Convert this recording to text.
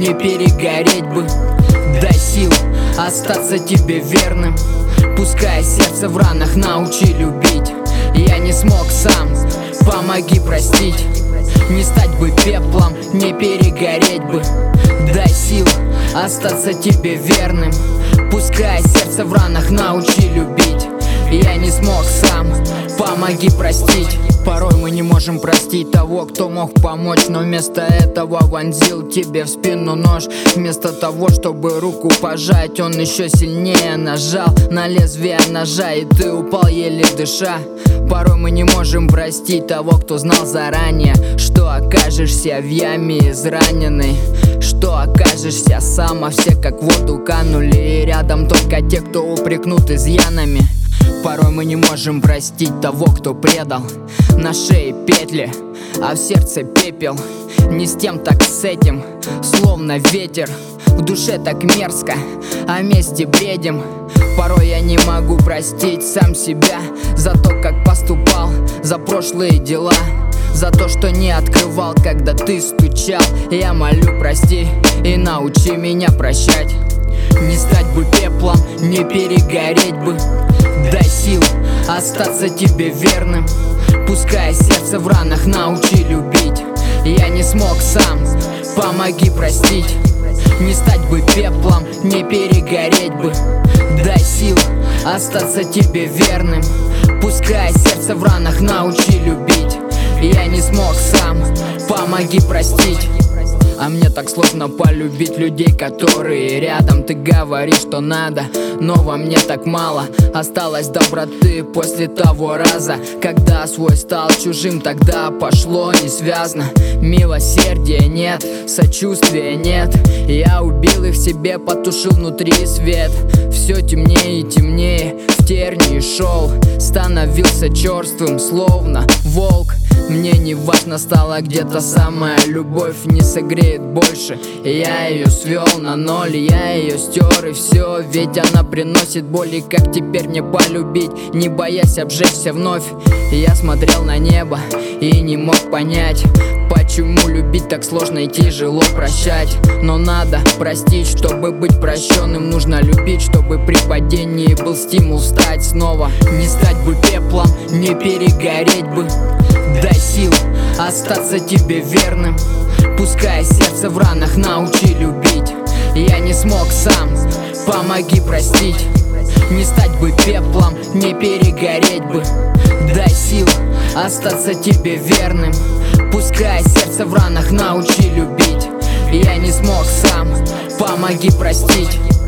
не перегореть бы. Дай сил остаться тебе верным. Пускай сердце в ранах, научи любить. Я не смог сам, помоги простить. Не стать бы пеплом, не перегореть бы. Дай сил остаться тебе верным. Пускай сердце в ранах, научи любить. Я не смог сам, помоги простить. Порой мы не можем простить того, кто мог помочь, но вместо этого вонзил тебе в спину нож. Вместо того, чтобы руку пожать, он еще сильнее нажал на лезвие ножа, и ты упал, еле дыша. Порой мы не можем простить того, кто знал заранее, что окажешься в яме израненный, что окажешься сам, а все как в воду канули, и рядом только те, кто упрекнут изъянами. Порой мы не можем простить того, кто предал. На шее петли, а в сердце пепел. Не с тем, так с этим, словно ветер. В душе так мерзко, о мести бредим. Порой я не могу простить сам себя за то, как поступал, за прошлые дела, за то, что не открывал, когда ты стучал. Я молю, прости и научи меня прощать. Не стать бы пеплом, не перегореть бы. Дай сил остаться тебе верным. Пускай сердце в ранах, научи любить. Я не смог сам, помоги простить. Не стать бы пеплом, не перегореть бы. Дай сил остаться тебе верным. Пускай сердце в ранах, научи любить. Я не смог сам, помоги простить. А мне так сложно полюбить людей, которые рядом. Ты говоришь, что надо, но во мне так мало осталось доброты после того раза, когда свой стал чужим. Тогда пошло несвязно. Милосердия нет, сочувствия нет. Я убил их в себе, потушил внутри свет. Все темнее и темнее, в тернии шел. Становился черствым, словно волк. Мне не важно стало, где-то самая любовь не согреет больше. Я ее свел на ноль, я ее стер, и все. Ведь она приносит боль, и как теперь мне полюбить, не боясь обжечься вновь? Я смотрел на небо и не мог понять, почему любить так сложно и тяжело прощать. Но надо простить, чтобы быть прощенным. Нужно любить, чтобы при падении был стимул встать снова. Не стать бы пеплом, не перегореть бы. Дай сил остаться тебе верным. Пускай сердце в ранах, научи любить. Я не смог сам, помоги простить. Не стать бы пеплом, не перегореть бы. Дай сил остаться тебе верным. Пускай сердце в ранах, научи любить. Я не смог сам, помоги простить.